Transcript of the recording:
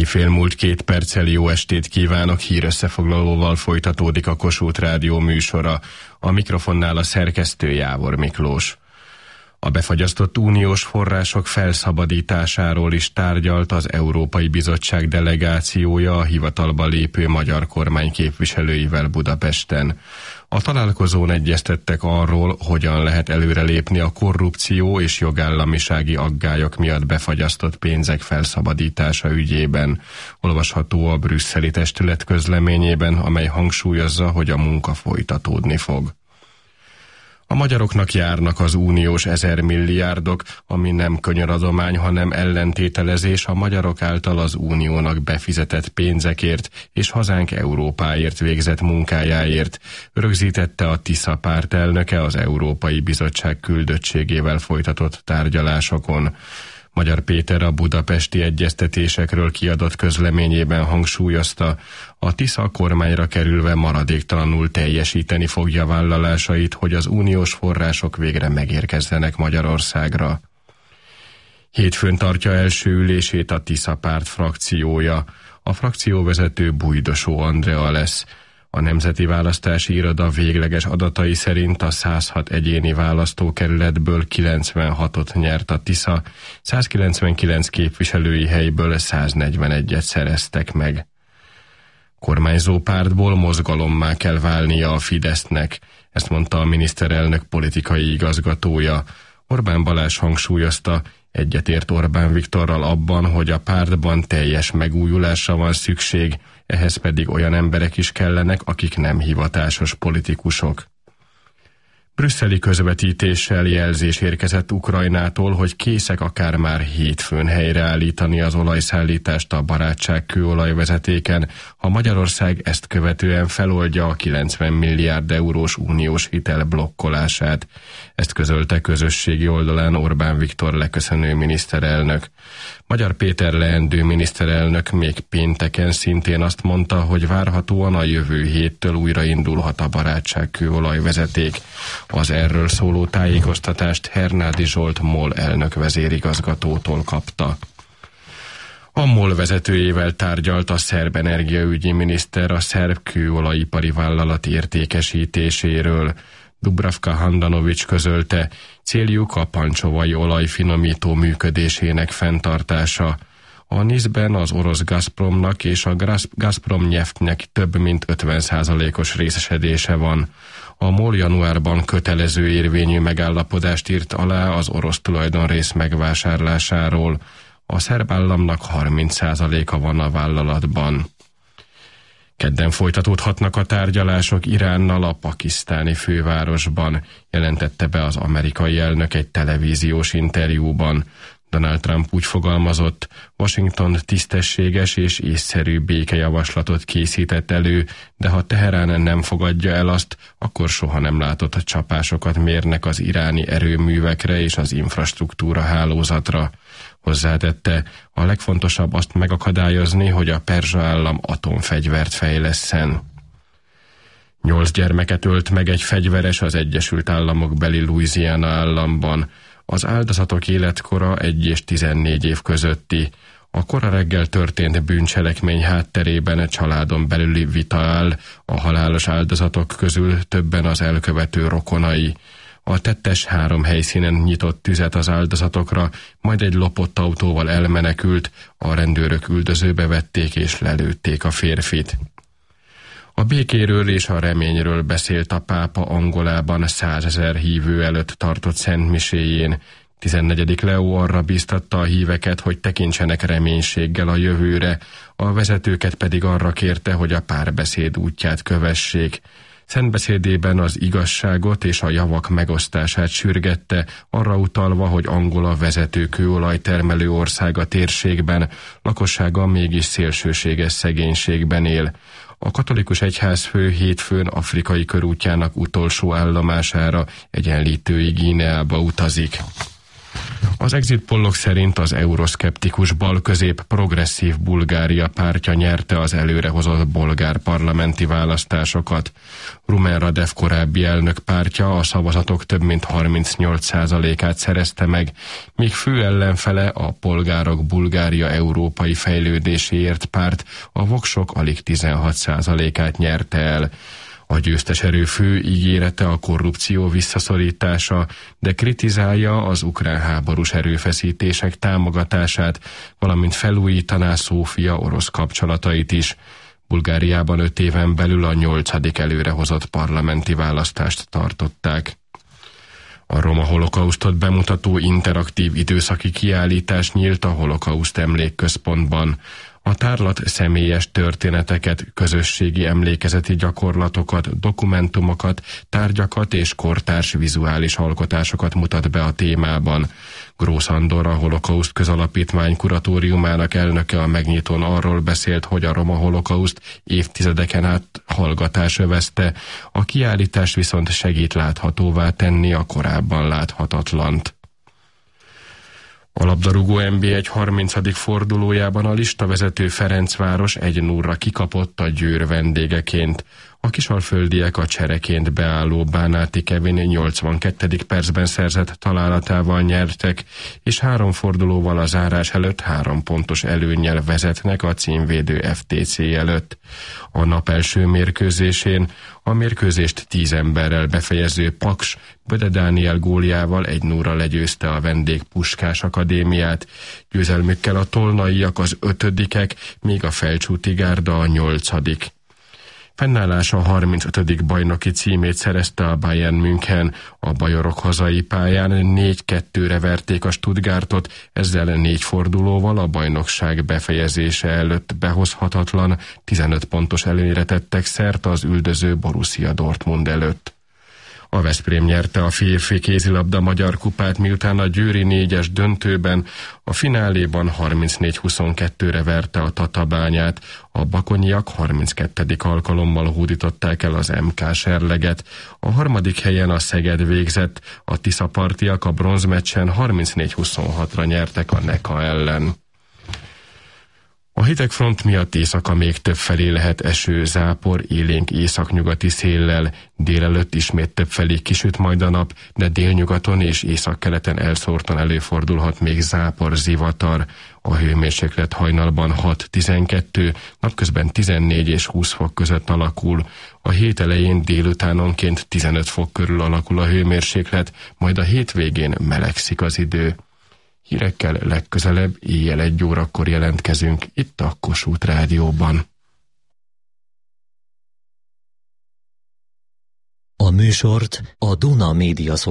Éjfél múlt 2 perccel jó estét kívánok, hírösszefoglalóval folytatódik a Kossuth Rádió műsora. A mikrofonnál a szerkesztő Jávor Miklós. A befagyasztott uniós források felszabadításáról is tárgyalt az Európai Bizottság delegációja a hivatalba lépő magyar kormány képviselőivel Budapesten. A találkozón egyeztettek arról, hogyan lehet előrelépni a korrupció és jogállamisági aggályok miatt befagyasztott pénzek felszabadítása ügyében. Olvasható a brüsszeli testület közleményében, amely hangsúlyozza, hogy a munka folytatódni fog. A magyaroknak járnak az uniós 1000 milliárdok, ami nem könyöradomány, hanem ellentételezés a magyarok által az uniónak befizetett pénzekért és hazánk Európáért végzett munkájáért, rögzítette a TISZA párt elnöke az Európai Bizottság küldöttségével folytatott tárgyalásokon. Magyar Péter a budapesti egyeztetésekről kiadott közleményében hangsúlyozta, a TISZA kormányra kerülve maradéktalanul teljesíteni fogja vállalásait, hogy az uniós források végre megérkezzenek Magyarországra. Hétfőn tartja első ülését a TISZA párt frakciója. A frakcióvezető Bujdosó Andrea lesz. A Nemzeti Választási Iroda végleges adatai szerint a 106 egyéni választókerületből 96-ot nyert a TISZA, 199 képviselői helyből 141-et szereztek meg. Kormányzó pártból mozgalommá kell válnia a Fidesznek, ezt mondta a miniszterelnök politikai igazgatója. Orbán Balázs hangsúlyozta, egyetért Orbán Viktorral abban, hogy a pártban teljes megújulásra van szükség, ehhez pedig olyan emberek is kellenek, akik nem hivatásos politikusok. Brüsszeli közvetítéssel jelzés érkezett Ukrajnától, hogy készek akár már hétfőn helyreállítani az olajszállítást a barátságkőolajvezetéken, ha Magyarország ezt követően feloldja a 90 milliárd eurós uniós hitel blokkolását. Ezt közölte közösségi oldalán Orbán Viktor leköszönő miniszterelnök. Magyar Péter leendő miniszterelnök még pénteken szintén azt mondta, hogy várhatóan a jövő héttől újraindulhat a barátságkőolajvezeték. Az erről szóló tájékoztatást Hernádi Zsolt MOL elnök vezérigazgatótól kapta. A MOL vezetőjével tárgyalt a szerb energiaügyi miniszter a szerb kőolajipari vállalat értékesítéséről. Dubravka Handanović közölte, céljuk a pancsovai olajfinomító működésének fenntartása. A NIS-ben az orosz Gazpromnak és a Gazprom Nyeftnek több mint 50%-os részesedése van. A MOL januárban kötelező érvényű megállapodást írt alá az orosz tulajdonrész megvásárlásáról. A szerb államnak 30%-a van a vállalatban. Kedden folytatódhatnak a tárgyalások Iránnal a pakisztáni fővárosban, jelentette be az amerikai elnök egy televíziós interjúban. Donald Trump úgy fogalmazott, Washington tisztességes és észszerű békejavaslatot készített elő, de ha Teherán nem fogadja el azt, akkor soha nem látott csapásokat mérnek az iráni erőművekre és az infrastruktúra hálózatra. Hozzátette, a legfontosabb azt megakadályozni, hogy a perzsa állam atomfegyvert fejlesszen. 8 gyermeket ölt meg egy fegyveres az Egyesült Államok beli Louisiana államban. Az áldozatok életkora 1 és 14 év közötti. A kora reggel történt bűncselekmény hátterében családon belüli vita áll, a halálos áldozatok közül többen az elkövető rokonai. A tettes 3 helyszínen nyitott tüzet az áldozatokra, majd egy lopott autóval elmenekült, a rendőrök üldözőbe vették és lelőtték a férfit. A békéről és a reményről beszélt a pápa Angolában 100 000 hívő előtt tartott szentmiséjén. 14. Leó arra bíztatta a híveket, hogy tekintsenek reménységgel a jövőre, a vezetőket pedig arra kérte, hogy a párbeszéd útját kövessék. Szentbeszédében az igazságot és a javak megosztását sürgette, arra utalva, hogy Angola vezető kőolajtermelő ország a térségben, lakossága mégis szélsőséges szegénységben él. A katolikus egyházfő hétfőn afrikai körútjának utolsó állomására, Egyenlítői Guineába utazik. Az exit pollok szerint az euroszkeptikus balközép progresszív Bulgária pártja nyerte az előrehozott bolgár parlamenti választásokat. Rumen Radev korábbi elnök pártja a szavazatok több mint 38%-át szerezte meg, míg fő ellenfele a Polgárok Bulgária európai fejlődéséért párt, a Voksok alig 16%-át nyerte el. A győztes erő fő ígérete a korrupció visszaszorítása, de kritizálja az ukrán háborús erőfeszítések támogatását, valamint felújítaná Szófia orosz kapcsolatait is. Bulgáriában 5 éven belül a 8. előrehozott parlamenti választást tartották. A roma holokausztot bemutató interaktív időszaki kiállítás nyílt a Holokauszt Emlékközpontban. A tárlat személyes történeteket, közösségi emlékezeti gyakorlatokat, dokumentumokat, tárgyakat és kortárs vizuális alkotásokat mutat be a témában. Grósz Andor, a Holokauszt Közalapítvány kuratóriumának elnöke a megnyitón arról beszélt, hogy a roma holokauszt évtizedeken át hallgatás övezte, a kiállítás viszont segít láthatóvá tenni a korábban láthatatlant. A labdarúgó NB1 30. fordulójában a listavezető Ferencváros 1-0-ra kikapott a Győr vendégeként. A kisalföldiek a csereként beálló Bánáti Kevin 82. percben szerzett találatával nyertek, és 3 fordulóval a zárás előtt 3 pontos előnnyel vezetnek a címvédő FTC előtt. A nap első mérkőzésén a mérkőzést 10 emberrel befejező Paks Böde Dániel góljával 1-0-ra legyőzte a vendég Puskás Akadémiát. Győzelmükkel a tolnaiak az 5-ek, míg a Felcsúti Gárda a 8. Fennállása 35. bajnoki címét szerezte a Bayern München. A bajorok hazai pályán 4-2-re verték a Stuttgartot, ezzel 4 fordulóval a bajnokság befejezése előtt behozhatatlan 15 pontos előnyre tettek szert az üldöző Borussia Dortmund előtt. A Veszprém nyerte a férfi kézilabda magyar kupát, miután a győri 4-es döntőben a fináléban 34-22-re verte a Tatabányát. A bakonyiak 32. alkalommal hódították el az MK serleget. A 3. helyen a Szeged végzett, a tiszapartiak a bronzmeccsen 34-26-ra nyertek a Neka ellen. A hidegfront miatt éjszaka még többfelé lehet eső, zápor, élénk északnyugati széllel. Délelőtt ismét többfelé kisüt majd a nap, de délnyugaton és északkeleten elszórtan előfordulhat még zápor, zivatar. A hőmérséklet hajnalban 6-12, napközben 14 és 20 fok között alakul. A hét elején délutánonként 15 fok körül alakul a hőmérséklet, majd a hétvégén melegszik az idő. Hírekkel legközelebb éjjel 1 órakor jelentkezünk itt a Kossuth Rádióban. A műsort a Duna Média